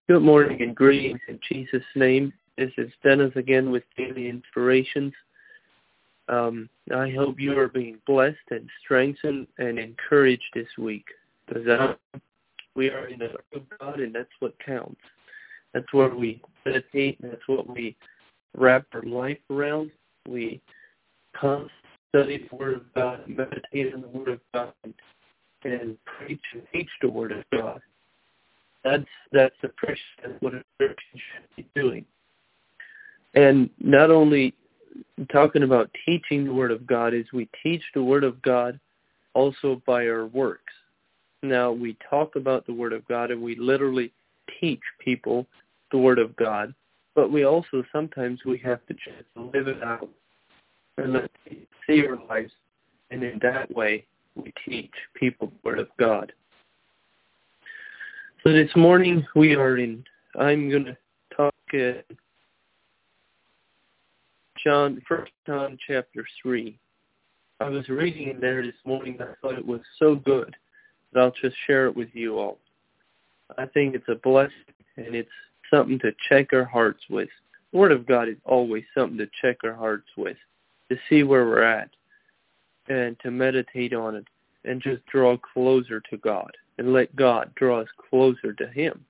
Good morning and greetings in Jesus' name. This is Dennis again with Daily Inspirations. I hope you are being blessed and strengthened and encouraged this week. Because we are in the Word of God, and that's what counts. That's where we meditate, and that's what we wrap our life around. We constantly study the Word of God, meditate on the Word of God, and preach and teach the Word of God. That's the Christian, that's what a Christian should be doing. And not only talking about teaching the Word of God, is we teach the Word of God also by our works. Now, we talk about the Word of God and we literally teach people the Word of God, but we also sometimes we have to just live it out and let people see our lives, and in that way we teach people the Word of God. So this morning I'm going to talk First John chapter 3. I was reading in there this morning and I thought it was so good that I'll just share it with you all. I think it's a blessing and it's something to check our hearts with. The Word of God is always something to check our hearts with, to see where we're at and to meditate on it and just draw closer to God and let God draw us closer to Him.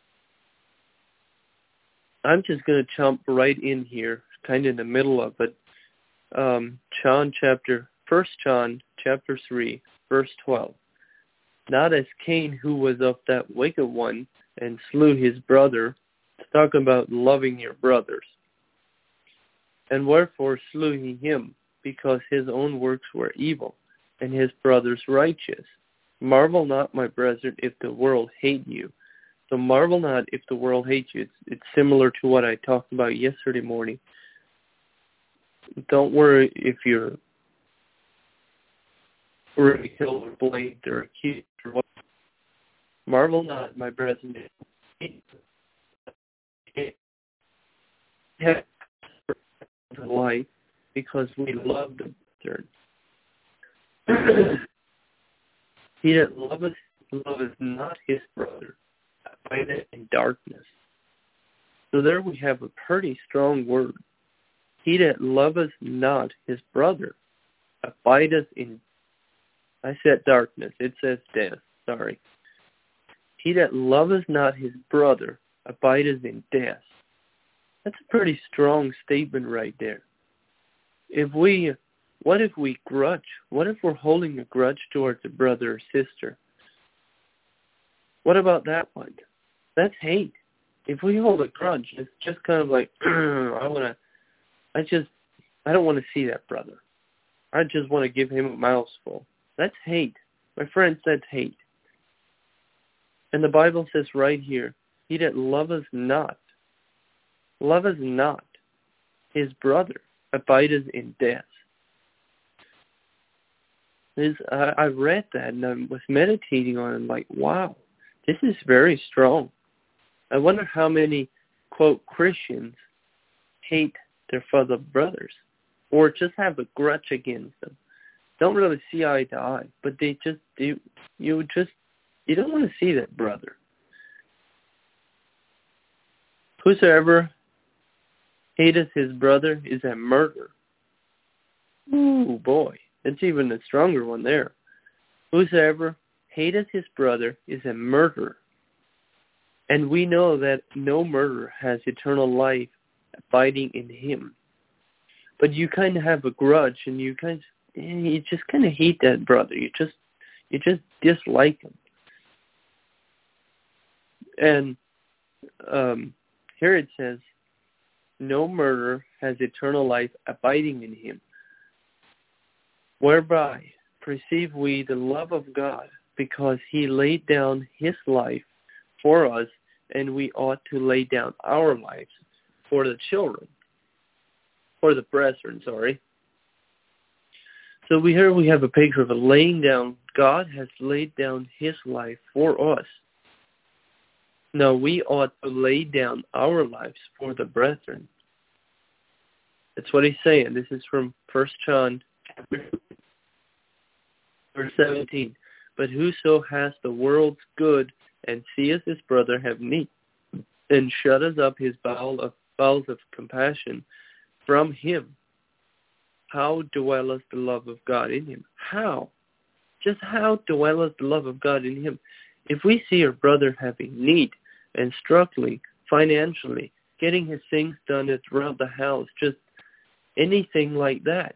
I'm just going to jump right in here, kind of in the middle of it. 1 John chapter 3, verse 12. Not as Cain, who was of that wicked one and slew his brother. It's talking about loving your brothers. And wherefore slew he him? Because his own works were evil, and his brother's righteous. Marvel not, my brethren, if the world hate you. So marvel not if the world hates you. It's similar to what I talked about yesterday morning. Don't worry if you're ridiculed or blamed or accused or what. Marvel not, my brethren, if the life, because we love the brethren. He that loveth not his brother, abideth in darkness. So there we have a pretty strong word. He that loveth not his brother, abideth in, I said darkness, it says death, sorry. He that loveth not his brother, abideth in death. That's a pretty strong statement right there. What if we grudge? What if we're holding a grudge towards a brother or sister? What about that one? That's hate. If we hold a grudge, it's just kind of like, I don't want to see that brother. I just want to give him a mouthful. That's hate. My friends, that's hate. And the Bible says right here, he that loveth not his brother, abideth in death. I read that and I was meditating on it and like, wow, this is very strong. I wonder how many, quote, Christians hate their fellow brothers or just have a grudge against them. Don't really see eye to eye, but they just do. You don't want to see that brother. Whosoever hateth his brother is a murderer. Ooh, boy. It's even a stronger one there. Whosoever hateth his brother is a murderer. And we know that no murderer has eternal life abiding in him. But you kind of have a grudge, and you just kind of hate that brother. You just dislike him. And here it says, no murderer has eternal life abiding in him. Whereby perceive we the love of God, because he laid down his life for us, and we ought to lay down our lives for the brethren, sorry. So we have a picture of a laying down. God has laid down his life for us. Now we ought to lay down our lives for the brethren. That's what he's saying. This is from 1 John verse 17. But whoso has the world's good and seeth his brother have need, and shutteth up his bowels of compassion from him, how dwelleth the love of God in him? How? Just how dwelleth the love of God in him? If we see our brother having need and struggling financially, getting his things done around the house, just anything like that,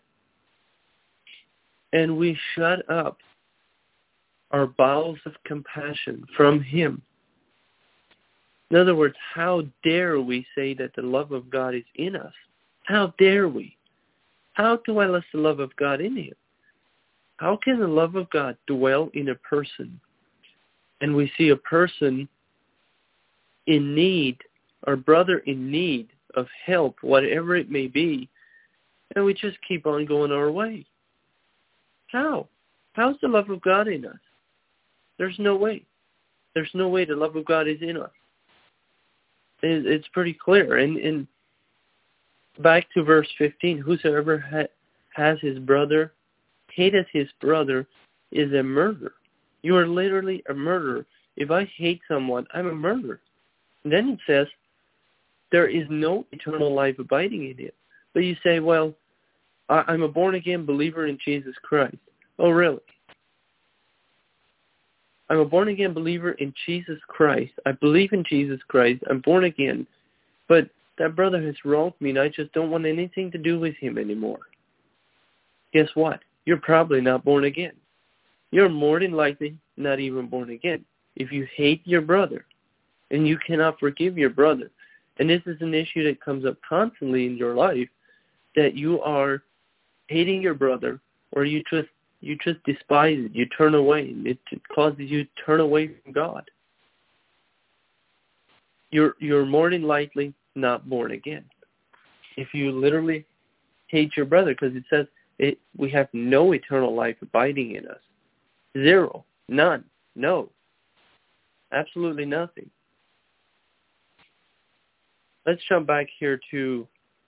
and we shut up our bowels of compassion from him. In other words, how dare we say that the love of God is in us? How dare we? How dwelleth the love of God in him? How can the love of God dwell in a person? And we see a person in need, our brother in need of help, whatever it may be, and we just keep on going our way. How? How's the love of God in us? There's no way. There's no way the love of God is in us. It's pretty clear. And back to verse 15, whosoever has his brother, hateth his brother, is a murderer. You are literally a murderer. If I hate someone, I'm a murderer. And then it says, there is no eternal life abiding in it. But you say, well, I'm a born-again believer in Jesus Christ. Oh, really? I'm a born-again believer in Jesus Christ. I believe in Jesus Christ. I'm born again. But that brother has wronged me, and I just don't want anything to do with him anymore. Guess what? You're probably not born again. You're more than likely not even born again. If you hate your brother, and you cannot forgive your brother, and this is an issue that comes up constantly in your life, that you are hating your brother, or you just despise it, you turn away, and it causes you to turn away from God. You're more than likely not born again. If you literally hate your brother, because it says we have no eternal life abiding in us. Zero. None. No. Absolutely nothing. Let's jump back here to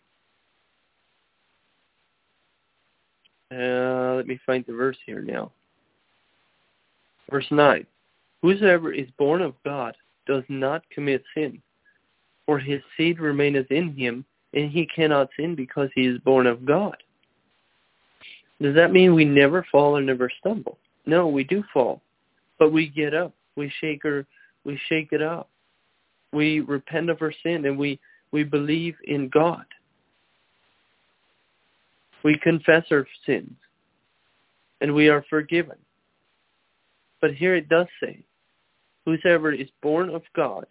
let me find the verse here now. Verse 9. Whosoever is born of God does not commit sin, for his seed remaineth in him, and he cannot sin because he is born of God. Does that mean we never fall or never stumble? No, we do fall, but we get up. We shake it up. We repent of our sin, and we believe in God. We confess our sins, and we are forgiven. But here it does say, whosoever is born of God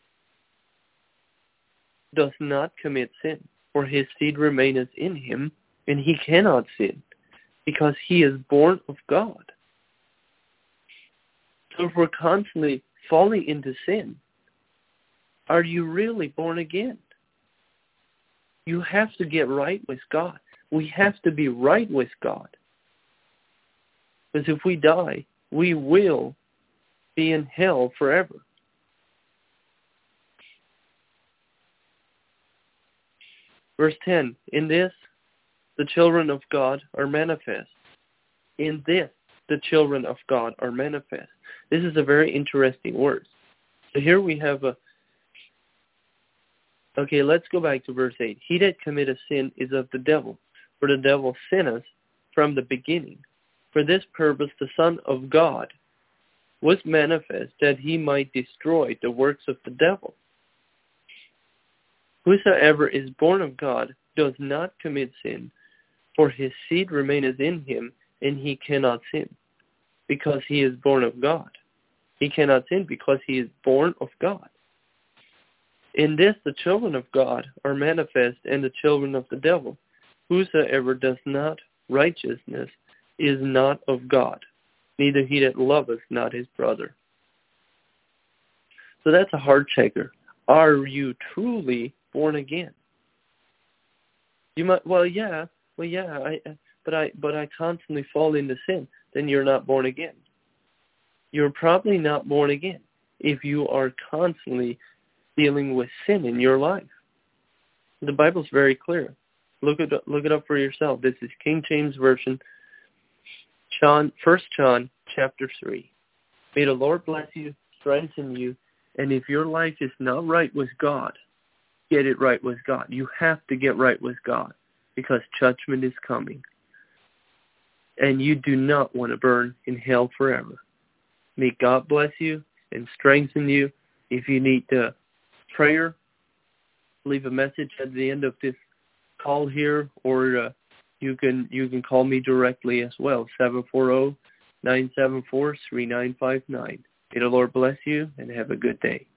does not commit sin, for his seed remaineth in him, and he cannot sin, because he is born of God. So if we're constantly falling into sin, are you really born again? You have to get right with God. We have to be right with God. Because if we die, we will be in hell forever. Verse 10, in this the children of God are manifest. In this the children of God are manifest. This is a very interesting word. So here we have okay, let's go back to verse 8. He that committeth sin is of the devil, for the devil sinneth from the beginning. For this purpose the Son of God was manifest, that he might destroy the works of the devil. Whosoever is born of God does not commit sin, for his seed remaineth in him, and he cannot sin, because he is born of God. He cannot sin because he is born of God. In this the children of God are manifest, and the children of the devil. Whosoever does not righteousness is not of God, neither he that loveth not his brother. So that's a heart checker. Are you truly born again? You might, but I constantly fall into sin. Then you're not born again. You're probably not born again if you are constantly dealing with sin in your life. The Bible's very clear. Look it up for yourself. This is King James Version, 1 John chapter 3. May the Lord bless you, strengthen you, And if your life is not right with God, get it right with God. You have to get right with God because judgment is coming. And you do not want to burn in hell forever. May God bless you and strengthen you. If you need prayer, leave a message at the end of this call here, or you can call me directly as well, 740-974-3959. May the Lord bless you and have a good day.